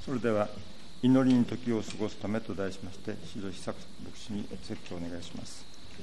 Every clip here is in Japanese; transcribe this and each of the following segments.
それでは祈りに時を過ごすためと題しまして、宍戸久牧師に説教をお願いします。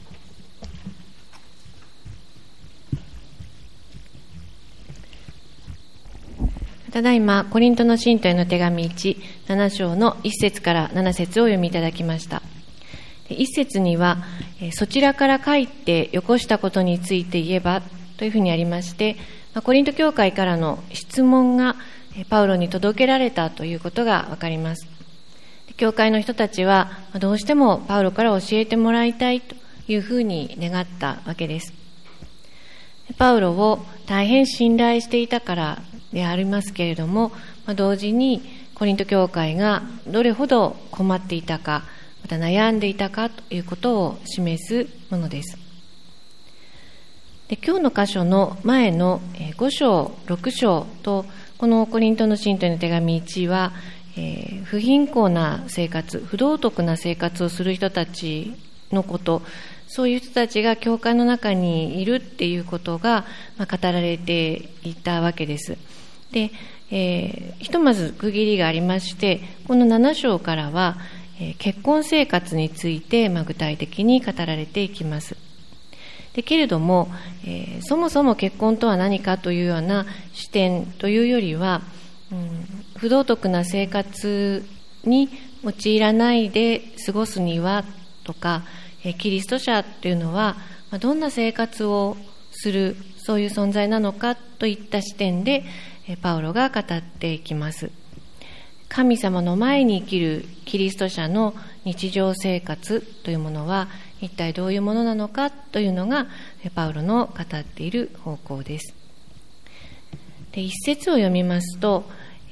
ただいまコリントの信徒への手紙7章の1節から7節を読みいただきました。1節には、そちらから書いてよこしたことについて言えばというふうにありまして、コリント教会からの質問がパウロに届けられたということがわかります。教会の人たちはどうしてもパウロから教えてもらいたいというふうに願ったわけです。パウロを大変信頼していたからでありますけれども、同時にコリント教会がどれほど困っていたか、また悩んでいたかということを示すものです。で、今日の箇所の前の5章、6章と、このコリントの信徒への手紙1は、不貧困な生活、不道徳な生活をする人たちのこと、そういう人たちが教会の中にいるっていうことが語られていたわけです。で、ひとまず区切りがありまして、この7章からは、結婚生活について具体的に語られていきます。でけれども、そもそも結婚とは何かというような視点というよりは、不道徳な生活に陥らないで過ごすにはとか、キリスト者というのはどんな生活をする、そういう存在なのかといった視点でパウロが語っていきます。神様の前に生きるキリスト者の日常生活というものは一体どういうものなのかというのがパウロの語っている方向です。で、一節を読みますと、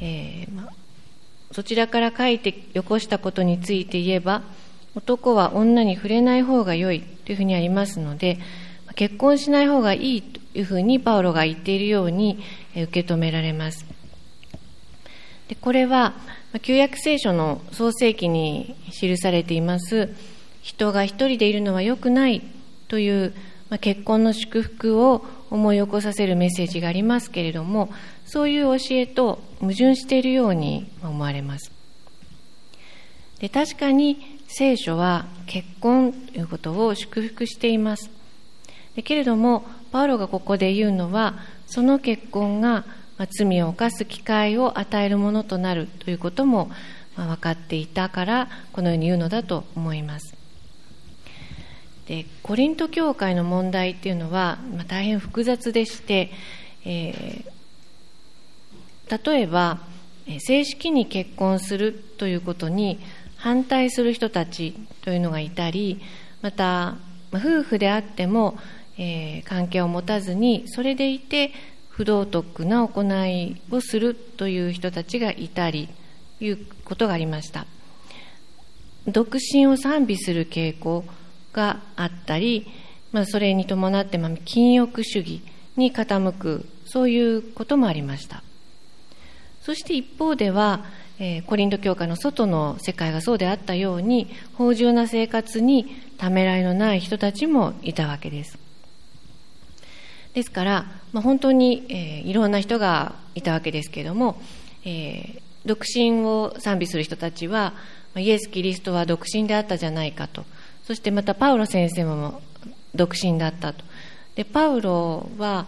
そちらから書いてよこしたことについて言えば、男は女に触れない方が良いというふうにありますので、結婚しない方がいいというふうにパウロが言っているように受け止められます。で、これは旧約聖書の創世記に記されています人が一人でいるのは良くないという結婚の祝福を思い起こさせるメッセージがありますけれども、そういう教えと矛盾しているように思われます。で、確かに聖書は結婚ということを祝福しています。でけれどもパウロがここで言うのは、その結婚が罪を犯す機会を与えるものとなるということも分かっていたからこのように言うのだと思います。で、コリント教会の問題っていうのは大変複雑でして、例えば正式に結婚するということに反対する人たちというのがいたり、また夫婦であっても、関係を持たずにそれでいて不道徳な行いをするという人たちがいたりいうことがありました。独身を賛美する傾向があったり、それに伴って禁欲主義に傾く、そういうこともありました。そして一方では、コリント教会の外の世界がそうであったように、芳醇な生活にためらいのない人たちもいたわけです。ですから、本当に、いろんな人がいたわけですけれども、独身を賛美する人たちは、イエス・キリストは独身であったじゃないかと。そしてまたパウロ先生も独身だったと。で、パウロは、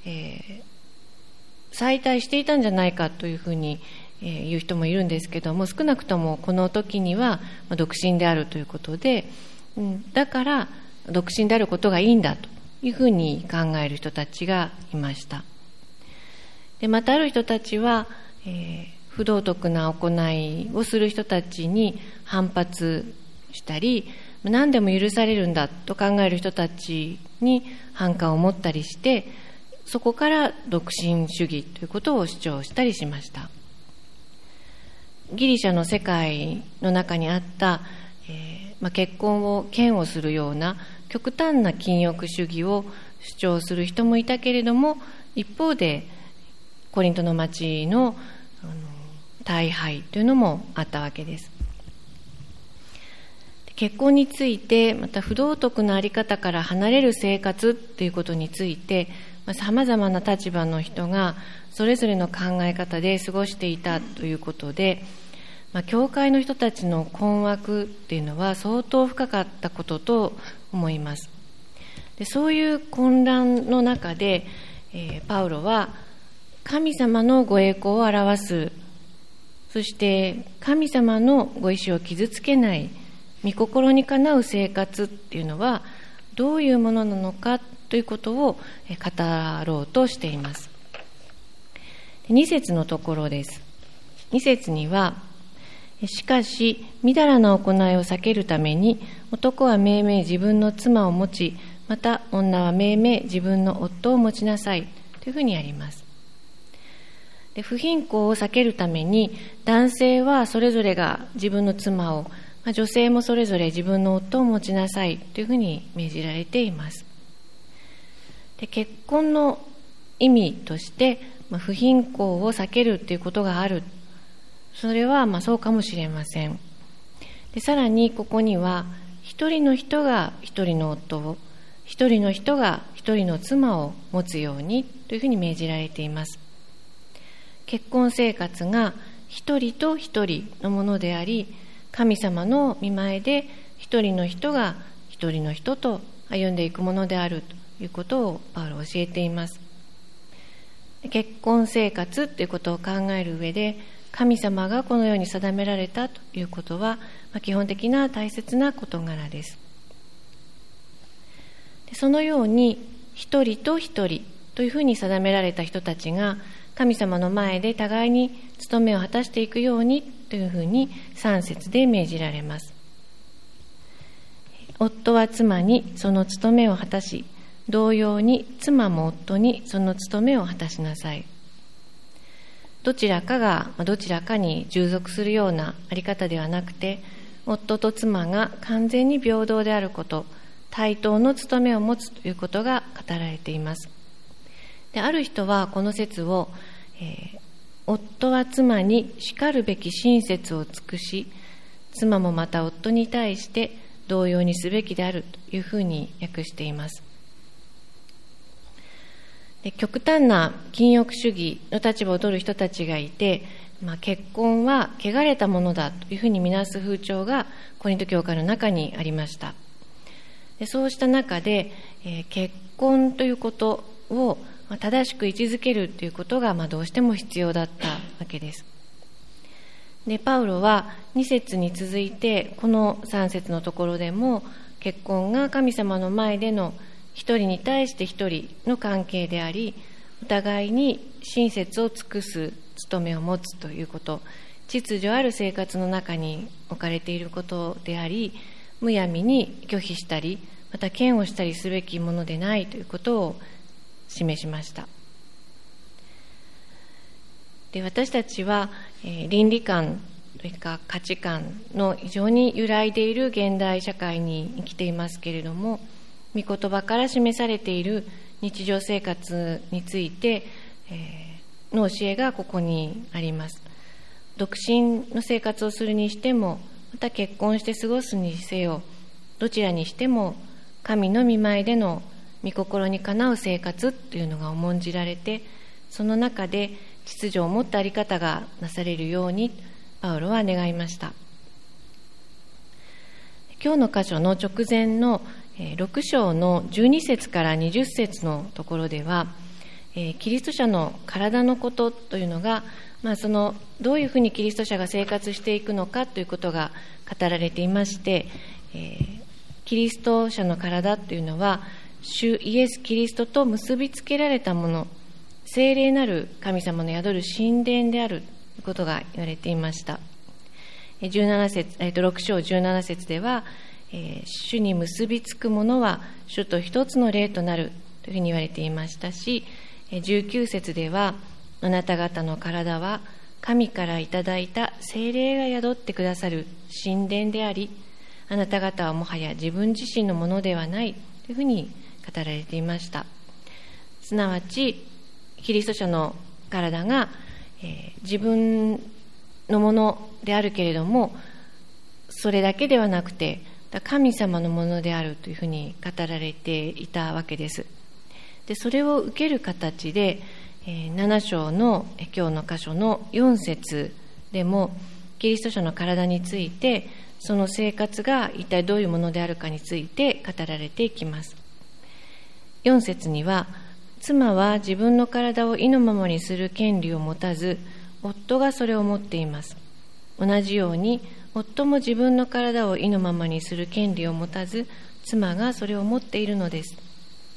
妻帯していたんじゃないかというふうに、言う人もいるんですけども、少なくともこの時には独身であるということで、だから独身であることがいいんだというふうに考える人たちがいました。で、またある人たちは、不道徳な行いをする人たちに反発したり、何でも許されるんだと考える人たちに反感を持ったりして、そこから独身主義ということを主張したりしました。ギリシャの世界の中にあった、結婚を嫌悪するような極端な禁欲主義を主張する人もいたけれども、一方でコリントの町の大敗というのもあったわけです。結婚について、また不道徳なあり方から離れる生活ということについて、さまざまな立場の人がそれぞれの考え方で過ごしていたということで、 教会の人たちの困惑っていうのは相当深かったことと思います。でそういう混乱の中で、パウロは神様のご栄光を表す、そして神様のご意志を傷つけない御心にかなう生活っていうのはどういうものなのかということを語ろうとしています。2節のところです。2節には、しかしみだらな行いを避けるために男はめいめい自分の妻を持ち、また女はめいめい自分の夫を持ちなさいというふうにあります。で不貧困を避けるために男性はそれぞれが自分の妻を、女性もそれぞれ自分の夫を持ちなさいというふうに命じられています。で結婚の意味として、不貧困を避けるということがある、それはそうかもしれません。でさらにここには一人の人が一人の夫を、一人の人が一人の妻を持つようにというふうに命じられています。結婚生活が一人と一人のものであり、神様の御前で一人の人が一人の人と歩んでいくものであるということをパウロは教えています。結婚生活ということを考える上で、神様がこのように定められたということは、基本的な大切な事柄です。そのように一人と一人というふうに定められた人たちが神様の前で互いに務めを果たしていくようにというふうに3節で命じられます。夫は妻にその務めを果たし、同様に妻も夫にその務めを果たしなさい。どちらかがどちらかに従属するようなあり方ではなくて、夫と妻が完全に平等であること、対等の務めを持つということが語られています。である人はこの説を、夫は妻にしかるべき親切を尽くし、妻もまた夫に対して同様にすべきであるというふうに訳しています。で極端な禁欲主義の立場を取る人たちがいて、結婚は汚れたものだというふうに見なす風潮がコリント教会の中にありました。でそうした中で、結婚ということを正しく位置づけるということがどうしても必要だったわけです。でパウロは2節に続いてこの3節のところでも、結婚が神様の前での一人に対して一人の関係であり、お互いに親切を尽くす務めを持つということ、秩序ある生活の中に置かれていることであり、むやみに拒否したりまた嫌悪したりすべきものでないということを示しました。で私たちは、倫理観というか価値観の非常に揺らいでいる現代社会に生きていますけれども、御言葉から示されている日常生活について、の教えがここにあります。独身の生活をするにしても、また結婚して過ごすにせよ、どちらにしても神の御前での御心にかなう生活というのが重んじられて、その中で秩序を持ったあり方がなされるようにパウロは願いました。今日の箇所の直前の6章の12節から20節のところでは、キリスト者の体のことというのが、どういうふうにキリスト者が生活していくのかということが語られていまして、キリスト者の体というのは主イエス・キリストと結びつけられたもの、聖霊なる神様の宿る神殿であるということが言われていました。6章17節では、主に結びつくものは主と一つの霊となるというふうに言われていましたし、19節では、あなた方の体は神からいただいた聖霊が宿ってくださる神殿であり、あなた方はもはや自分自身のものではないというふうに語られていました。すなわちキリスト者の体が、自分のものであるけれども、それだけではなくて神様のものであるというふうに語られていたわけです。でそれを受ける形で、7章の今日の箇所の4節でも、 キリスト者の体について、その生活が一体どういうものであるかについて語られていきます。4節には、妻は自分の体を意のままにする権利を持たず、夫がそれを持っています。同じように、夫も自分の体を意のままにする権利を持たず、妻がそれを持っているのです。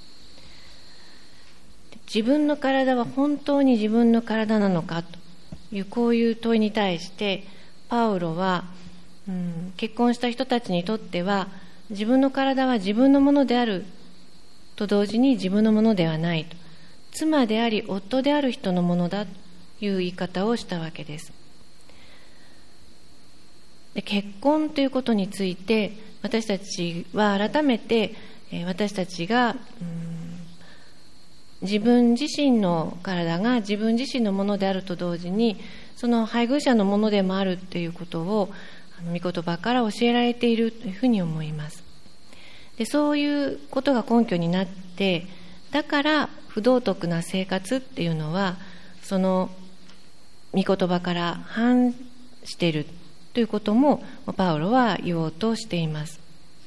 自分の体は本当に自分の体なのかという、こういう問いに対して、パウロは、結婚した人たちにとっては、自分の体は自分のものであると同時に自分のものではないと。妻であり夫である人のものだという言い方をしたわけです。で、結婚ということについて、私たちは改めて、私たちが自分自身の体が自分自身のものであると同時に、その配偶者のものでもあるということを御言葉から教えられているというふうに思います。で、そういうことが根拠になって、だから不道徳な生活っていうのは、その御言葉から反しているということもパウロは言おうとしています。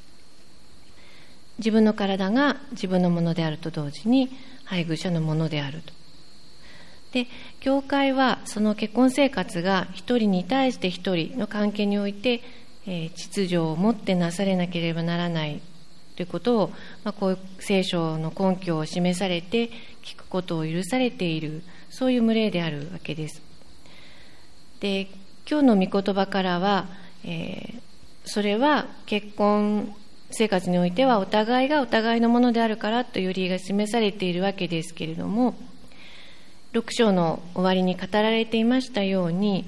自分の体が自分のものであると同時に配偶者のものであると。で、教会はその結婚生活が一人に対して一人の関係において、秩序を持ってなされなければならないということを、こういう聖書の根拠を示されて聞くことを許されている、そういう群れであるわけです。で、今日の御言葉からは、それは結婚生活においてはお互いがお互いのものであるからという理由が示されているわけですけれども、6章の終わりに語られていましたように、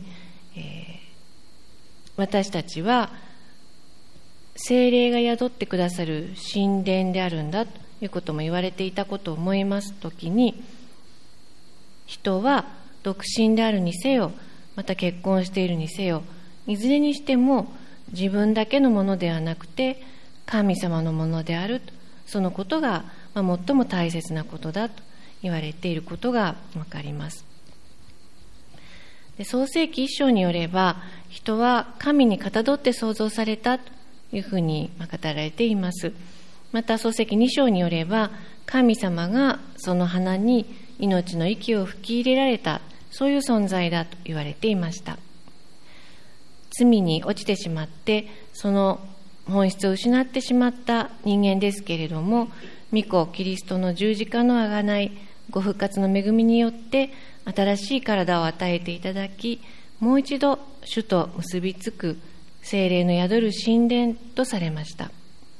私たちは聖霊が宿ってくださる神殿であるんだということも言われていたことを思いますときに、人は独身であるにせよ、また結婚しているにせよ、いずれにしても自分だけのものではなくて神様のものであると、そのことが最も大切なことだと言われていることがわかります。で、創世記1章によれば、人は神にかたどって創造されたというふうに語られています。また創世記2章によれば、神様がその花に命の息を吹き入れられた、そういう存在だと言われていました。罪に落ちてしまって、その本質を失ってしまった人間ですけれども、御子キリストの十字架の贖い、ご復活の恵みによって新しい体を与えていただき、もう一度主と結びつく聖霊の宿る神殿とされました。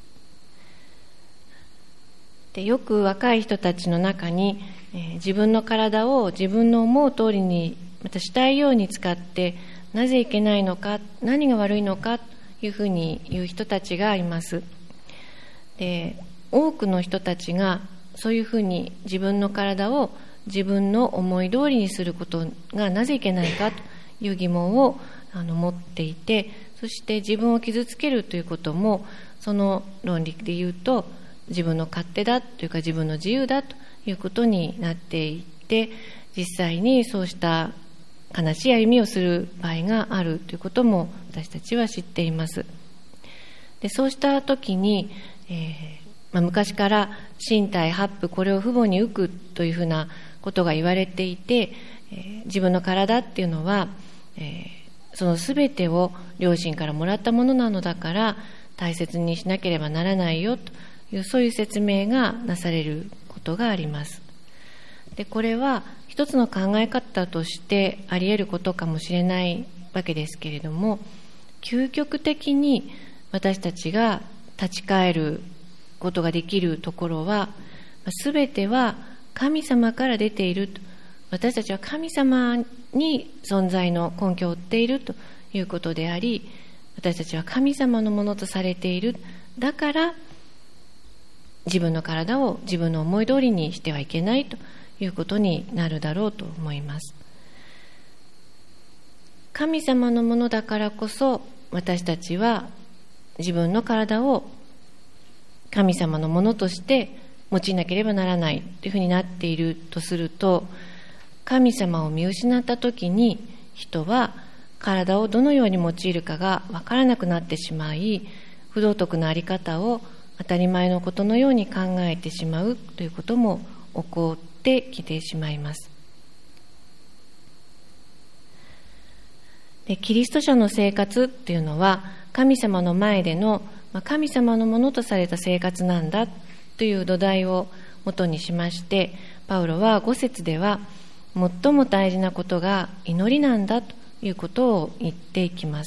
で、よく若い人たちの中に、自分の体を自分の思う通りに、またしたいように使って、なぜいけないのか、何が悪いのかというふうに言う人たちがいます。で、多くの人たちがそういうふうに自分の体を自分の思い通りにすることがなぜいけないかという疑問を持っていて、そして自分を傷つけるということも、その論理で言うと自分の勝手だというか自分の自由だということになっていて、実際にそうした悲しい歩みをする場合があるということも私たちは知っています。で、そうした時に、昔から身体八腑これを父母に受くというふうなことが言われていて、自分の体っていうのは、その全てを両親からもらったものなのだから大切にしなければならないよという、そういう説明がなされることがあります。で、これは一つの考え方としてあり得ることかもしれないわけですけれども、究極的に私たちが立ち返ることができるところは、すべては神様から出ていると。私たちは神様に存在の根拠を追っているということであり、私たちは神様のものとされている。だから自分の体を自分の思い通りにしてはいけないということになるだろうと思います。神様のものだからこそ、私たちは自分の体を神様のものとして用いなければならないというふうになっているとすると、神様を見失ったときに人は体をどのように用いるかがわからなくなってしまい、不道徳なあり方を当たり前のことのように考えてしまうということも起こってきてしまいます。で、キリスト者の生活というのは神様の前での神様のものとされた生活なんだという土台を元にしまして、パウロは5節では最も大事なことが祈りなんだということを言っていきます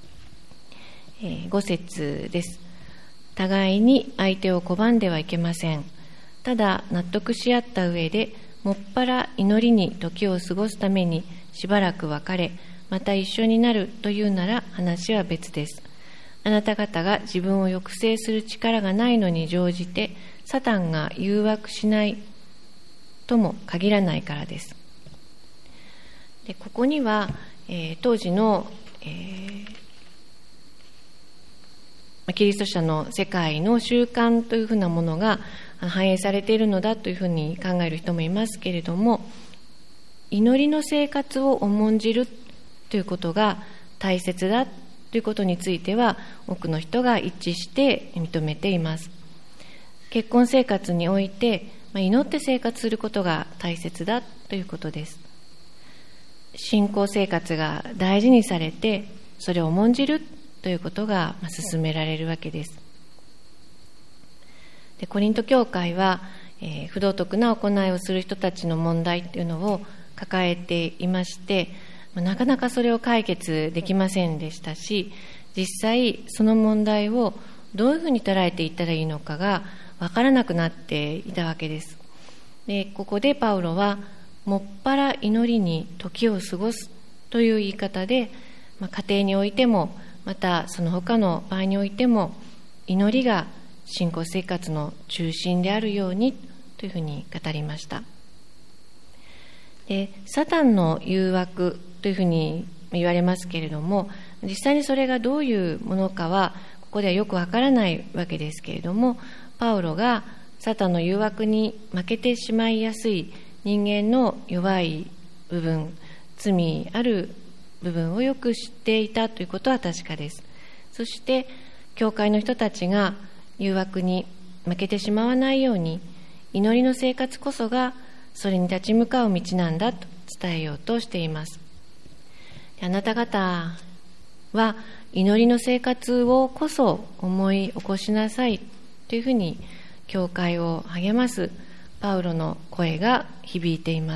。5節です。互いに相手を拒んではいけません。ただ納得し合った上でもっぱら祈りに時を過ごすためにしばらく別れ、また一緒になるというなら話は別です。あなた方が自分を抑制する力がないのに乗じてサタンが誘惑しないとも限らないからです。で、ここには、当時の、キリスト者の世界の習慣というふうなものが反映されているのだというふうに考える人もいますけれども、祈りの生活を重んじるということが大切だということについては多くの人が一致して認めています。結婚生活において祈って生活することが大切だということです。信仰生活が大事にされてそれを重んじるということが進められるわけです。で、コリント教会は、不道徳な行いをする人たちの問題というのを抱えていまして、なかなかそれを解決できませんでしたし、実際その問題をどういうふうに捉えていったらいいのかが分からなくなっていたわけです。で、ここでパウロはもっぱら祈りに時を過ごすという言い方で、家庭においてもまたその他の場合においても祈りが信仰生活の中心であるようにというふうに語りました。で、サタンの誘惑というふうに言われますけれども、実際にそれがどういうものかはここではよくわからないわけですけれども、パウロがサタンの誘惑に負けてしまいやすい人間の弱い部分、罪ある部分をよく知っていたということは確かです。そして教会の人たちが誘惑に負けてしまわないように、祈りの生活こそがそれに立ち向かう道なんだと伝えようとしています。あなた方は祈りの生活をこそ思い起こしなさいというふうに教会を励ますパウロの声が響いています。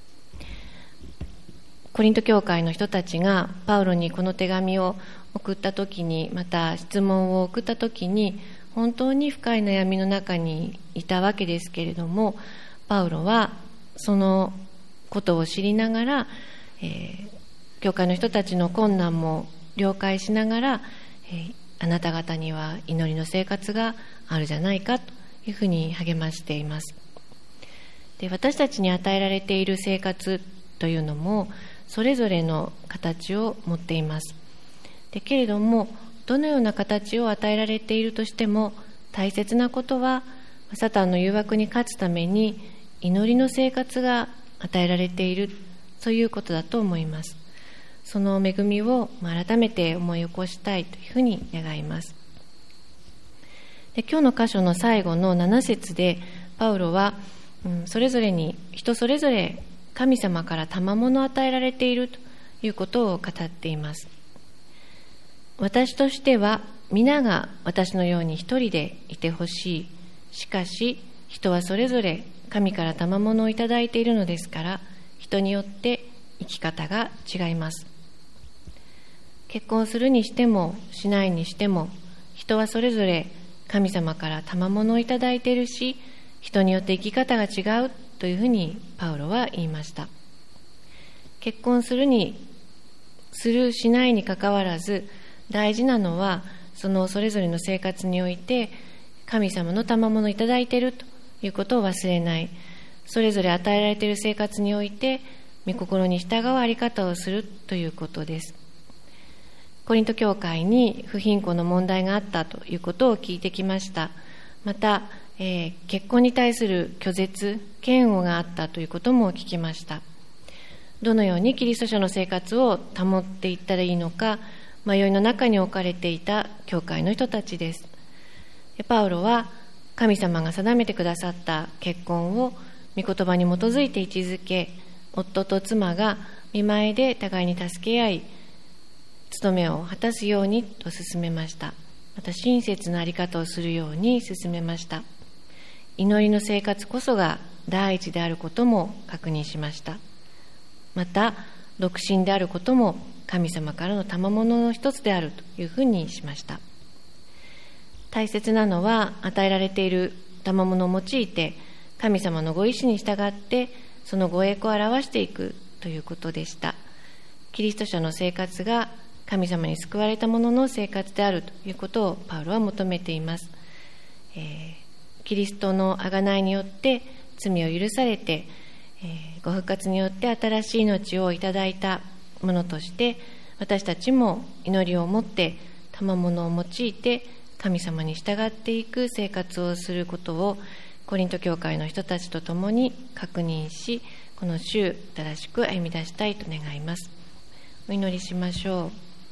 コリント教会の人たちがパウロにこの手紙を送ったときに、また質問を送ったときに、本当に深い悩みの中にいたわけですけれども、パウロはそのことを知りながら、教会の人たちの困難も了解しながら、あなた方には祈りの生活があるじゃないかというふうに励ましています。で、私たちに与えられている生活というのもそれぞれの形を持っています。で、けれどもどのような形を与えられているとしても、大切なことはサタンの誘惑に勝つために祈りの生活が与えられている、そういうことだと思います。その恵みを改めて思い起こしたいというふうに願います。で、今日の箇所の最後の7節でパウロは、それぞれに人それぞれ神様から賜物を与えられているということを語っています。私としては皆が私のように一人でいてほしい。しかし人はそれぞれ神から賜物をいただいているのですから、人によって生き方が違います。結婚するにしてもしないにしても、人はそれぞれ神様から賜物をいただいているし、人によって生き方が違うというふうにパウロは言いました。結婚するしないにかかわらず、大事なのはそのそれぞれの生活において神様の賜物をいただいているということを忘れない。それぞれ与えられている生活において御心に従うあり方をするということです。コリント教会に不貧困の問題があったということを聞いてきました。また、結婚に対する拒絶、嫌悪があったということも聞きました。 どのようにキリスト者の生活を保っていったらいいのか、迷いの中に置かれていた教会の人たちです。パウロは神様が定めてくださった結婚を御言葉に基づいて位置づけ、夫と妻が御前で互いに助け合い、務めを果たすようにと進めました。また親切なあり方をするように進めました。祈りの生活こそが第一であることも確認しました。また独身であることも神様からの賜物の一つであるというふうにしました。大切なのは与えられている賜物を用いて神様のご意志に従ってそのご栄光を表していくということでした。キリスト者の生活が神様に救われた者の生活であるということをパウロは求めています。キリストの贖いによって罪を許されて、ご復活によって新しい命をいただいたものとして、私たちも祈りを持って賜物を用いて神様に従っていく生活をすることをコリント教会の人たちと共に確認し、この週正しく歩み出したいと願います。お祈りしましょう。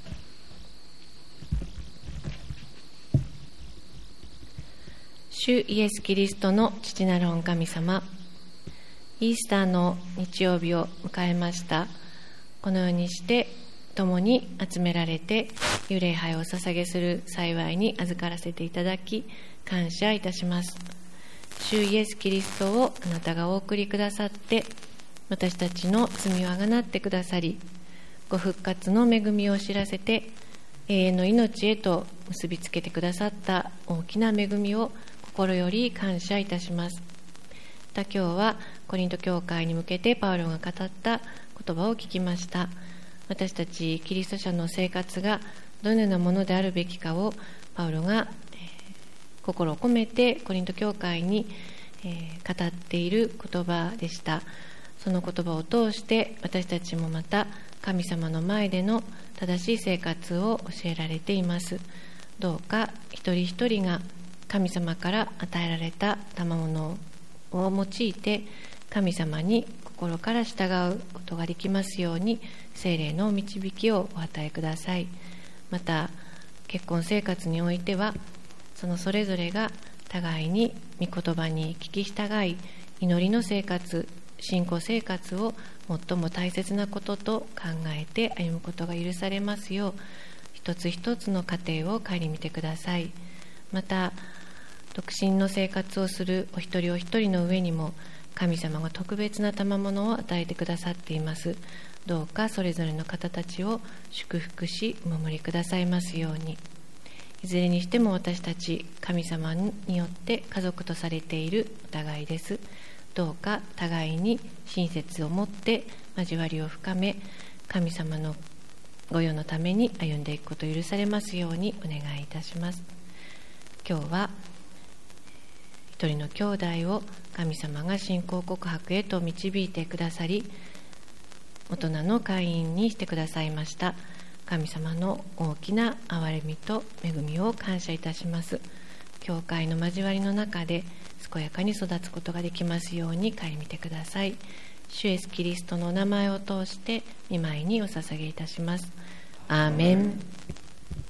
主イエス・キリストの父なる御神様、イースターの日曜日を迎えました。このようにして共に集められて御礼拝をお捧げする幸いに預からせていただき感謝いたします。主イエス・キリストをあなたがお送りくださって私たちの罪をあがなってくださり、ご復活の恵みを知らせて永遠の命へと結びつけてくださった大きな恵みを心より感謝いたします。また今日はコリント教会に向けてパウロが語った言葉を聞きました。私たちキリスト者の生活がどのようなものであるべきかをパウロが心を込めてコリント教会に語っている言葉でした。その言葉を通して私たちもまた神様の前での正しい生活を教えられています。どうか一人一人が神様から与えられた賜物を用いて神様に心から従うことができますように聖霊の導きをお与えください。また結婚生活においてはそれぞれが互いに御言葉に聞き従い、祈りの生活、信仰生活を最も大切なことと考えて歩むことが許されますよう、一つ一つの過程を顧みてください。また独身の生活をするお一人お一人の上にも神様が特別な賜物を与えてくださっています。どうかそれぞれの方たちを祝福しお守りくださいますように。いずれにしても私たち神様によって家族とされているお互いです。どうか互いに親切を持って交わりを深め、神様の御用のために歩んでいくことを許されますようにお願いいたします。今日は一人の兄弟を神様が信仰告白へと導いてくださり、大人の会員にしてくださいました神様の大きな憐れみと恵みを感謝いたします。教会の交わりの中で健やかに育つことができますように顧みてください。主イエスキリストのお名前を通して御前にお捧げいたします。アーメン。